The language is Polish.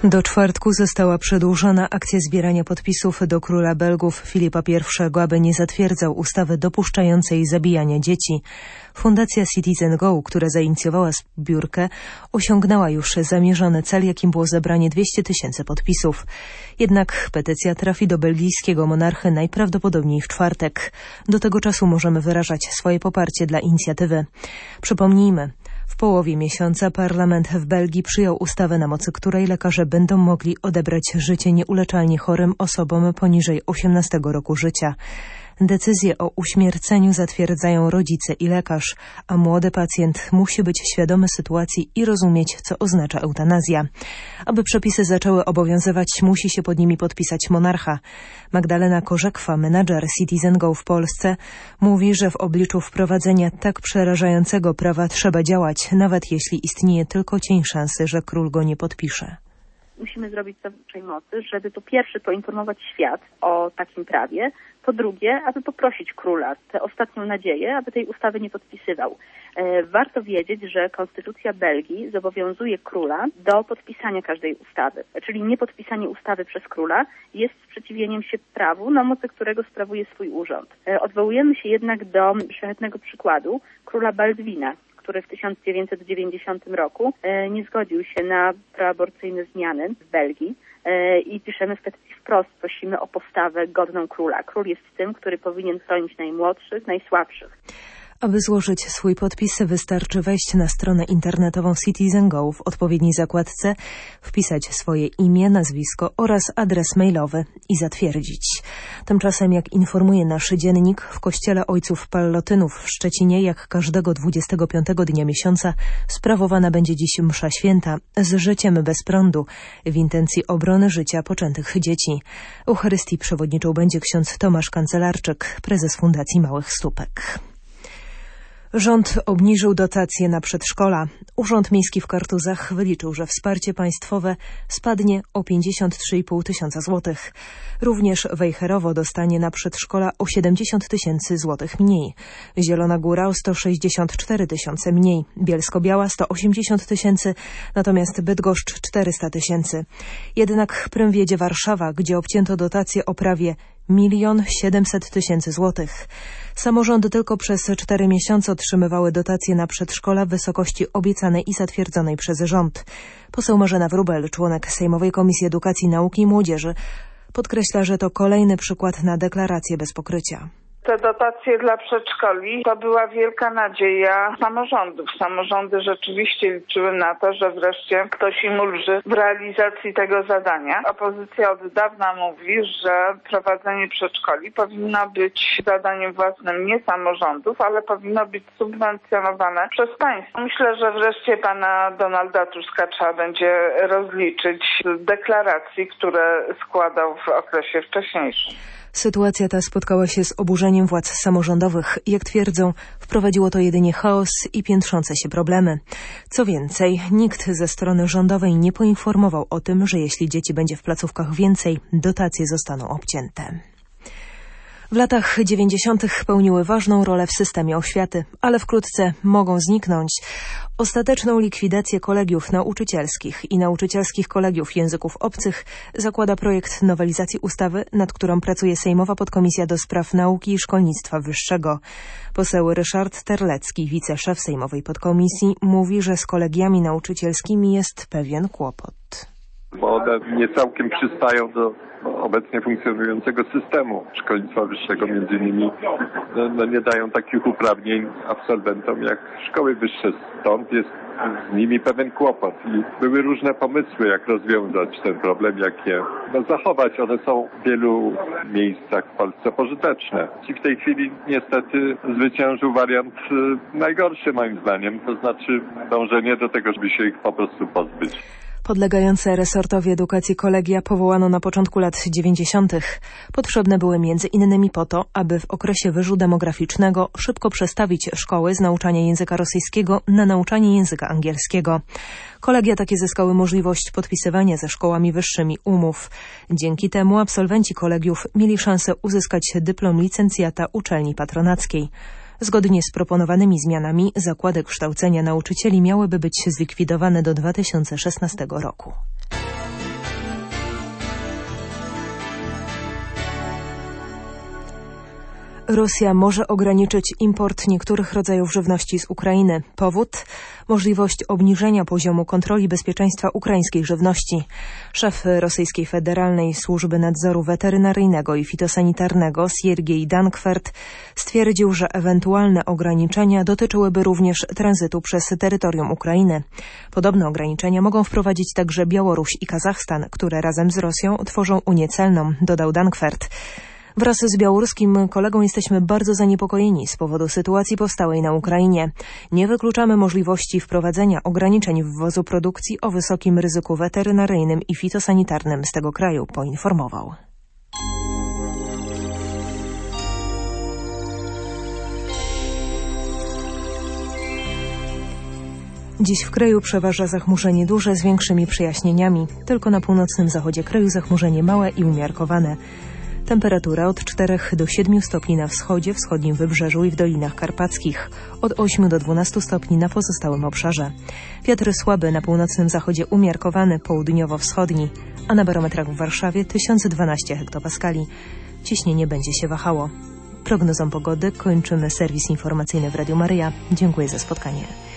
Do czwartku została przedłużona akcja zbierania podpisów do króla Belgów Filipa I, aby nie zatwierdzał ustawy dopuszczającej zabijania dzieci. Fundacja Citizen Go, która zainicjowała zbiórkę, osiągnęła już zamierzony cel, jakim było zebranie 200 000 podpisów. Jednak petycja trafi do belgijskiego monarchy najprawdopodobniej w czwartek. Do tego czasu możemy wyrażać swoje poparcie dla inicjatywy. Przypomnijmy, w połowie miesiąca parlament w Belgii przyjął ustawę, na mocy której lekarze będą mogli odebrać życie nieuleczalnie chorym osobom poniżej 18 roku życia. Decyzję o uśmierceniu zatwierdzają rodzice i lekarz, a młody pacjent musi być świadomy sytuacji i rozumieć, co oznacza eutanazja. Aby przepisy zaczęły obowiązywać, musi się pod nimi podpisać monarcha. Magdalena Korzekwa, menadżer Citizen Go w Polsce, mówi, że w obliczu wprowadzenia tak przerażającego prawa trzeba działać, nawet jeśli istnieje tylko cień szansy, że król go nie podpisze. Musimy zrobić co w naszej mocy, żeby po pierwsze poinformować świat o takim prawie, po drugie, aby poprosić króla, tę ostatnią nadzieję, aby tej ustawy nie podpisywał. Warto wiedzieć, że Konstytucja Belgii zobowiązuje króla do podpisania każdej ustawy, czyli niepodpisanie ustawy przez króla jest sprzeciwieniem się prawu, na mocy którego sprawuje swój urząd. Odwołujemy się jednak do szlachetnego przykładu króla Baldwina, który w 1990 roku nie zgodził się na proaborcyjne zmiany w Belgii i piszemy w petycji wprost, prosimy o postawę godną króla. Król jest tym, który powinien chronić najmłodszych, najsłabszych. Aby złożyć swój podpis, wystarczy wejść na stronę internetową Citizen Go, w odpowiedniej zakładce wpisać swoje imię, nazwisko oraz adres mailowy i zatwierdzić. Tymczasem, jak informuje nasz dziennik, w kościele Ojców Pallotynów w Szczecinie, jak każdego 25 dnia miesiąca, sprawowana będzie dziś msza święta z życiem bez prądu w intencji obrony życia poczętych dzieci. Eucharystii przewodniczył będzie ksiądz Tomasz Kancelarczyk, prezes Fundacji Małych Stópek. Rząd obniżył dotacje na przedszkola. Urząd Miejski w Kartuzach wyliczył, że wsparcie państwowe spadnie o 53,5 tysiąca złotych. Również Wejherowo dostanie na przedszkola o 70 000 złotych mniej. Zielona Góra o 164 000 mniej. Bielsko-Biała 180 000, natomiast Bydgoszcz 400 000. Jednak prym wiedzie Warszawa, gdzie obcięto dotacje o prawie 1 700 000 złotych. Samorządy tylko przez 4 miesiące otrzymywały dotacje na przedszkola w wysokości obiecanej i zatwierdzonej przez rząd. Poseł Marzena Wróbel, członek Sejmowej Komisji Edukacji, Nauki i Młodzieży, podkreśla, że to kolejny przykład na deklarację bez pokrycia. Te dotacje dla przedszkoli to była wielka nadzieja samorządów. Samorządy rzeczywiście liczyły na to, że wreszcie ktoś im ulży w realizacji tego zadania. Opozycja od dawna mówi, że prowadzenie przedszkoli powinno być zadaniem własnym nie samorządów, ale powinno być subwencjonowane przez państwo. Myślę, że wreszcie pana Donalda Tuska trzeba będzie rozliczyć z deklaracji, które składał w okresie wcześniejszym. Sytuacja ta spotkała się z oburzeniem władz samorządowych. Jak twierdzą, wprowadziło to jedynie chaos i piętrzące się problemy. Co więcej, nikt ze strony rządowej nie poinformował o tym, że jeśli dzieci będzie w placówkach więcej, dotacje zostaną obcięte. W latach 90. pełniły ważną rolę w systemie oświaty, ale wkrótce mogą zniknąć. Ostateczną likwidację kolegiów nauczycielskich i nauczycielskich kolegiów języków obcych zakłada projekt nowelizacji ustawy, nad którą pracuje Sejmowa Podkomisja do Spraw Nauki i Szkolnictwa Wyższego. Poseł Ryszard Terlecki, wiceszef Sejmowej Podkomisji, mówi, że z kolegiami nauczycielskimi jest pewien kłopot. Bo one nie całkiem przystają do obecnie funkcjonującego systemu szkolnictwa wyższego, między innymi nie dają takich uprawnień absolwentom jak szkoły wyższe. Stąd jest z nimi pewien kłopot i były różne pomysły, jak rozwiązać ten problem, jak je zachować. One są w wielu miejscach w Polsce pożyteczne. I w tej chwili niestety zwyciężył wariant najgorszy moim zdaniem, to znaczy dążenie do tego, żeby się ich po prostu pozbyć. Podlegające resortowi edukacji kolegia powołano na początku lat 90. Potrzebne były między innymi po to, aby w okresie wyżu demograficznego szybko przestawić szkoły z nauczania języka rosyjskiego na nauczanie języka angielskiego. Kolegia takie zyskały możliwość podpisywania ze szkołami wyższymi umów. Dzięki temu absolwenci kolegiów mieli szansę uzyskać dyplom licencjata uczelni patronackiej. Zgodnie z proponowanymi zmianami zakłady kształcenia nauczycieli miałyby być zlikwidowane do 2016 roku. Rosja może ograniczyć import niektórych rodzajów żywności z Ukrainy. Powód? Możliwość obniżenia poziomu kontroli bezpieczeństwa ukraińskiej żywności. Szef rosyjskiej Federalnej Służby Nadzoru Weterynaryjnego i Fitosanitarnego Siergiej Dankwert stwierdził, że ewentualne ograniczenia dotyczyłyby również tranzytu przez terytorium Ukrainy. Podobne ograniczenia mogą wprowadzić także Białoruś i Kazachstan, które razem z Rosją tworzą Unię Celną, dodał Dankwert. Wraz z białoruskim kolegą jesteśmy bardzo zaniepokojeni z powodu sytuacji powstałej na Ukrainie. Nie wykluczamy możliwości wprowadzenia ograniczeń wwozu produkcji o wysokim ryzyku weterynaryjnym i fitosanitarnym z tego kraju, poinformował. Dziś w kraju przeważa zachmurzenie duże z większymi przejaśnieniami. Tylko na północnym zachodzie kraju zachmurzenie małe i umiarkowane. Temperatura od 4 do 7 stopni na wschodzie, wschodnim wybrzeżu i w Dolinach Karpackich, od 8 do 12 stopni na pozostałym obszarze. Wiatr słaby na północnym zachodzie umiarkowany, południowo-wschodni, a na barometrach w Warszawie 1012 hektopaskali. Ciśnienie będzie się wahało. Prognozą pogody kończymy serwis informacyjny w Radiu Maryja. Dziękuję za spotkanie.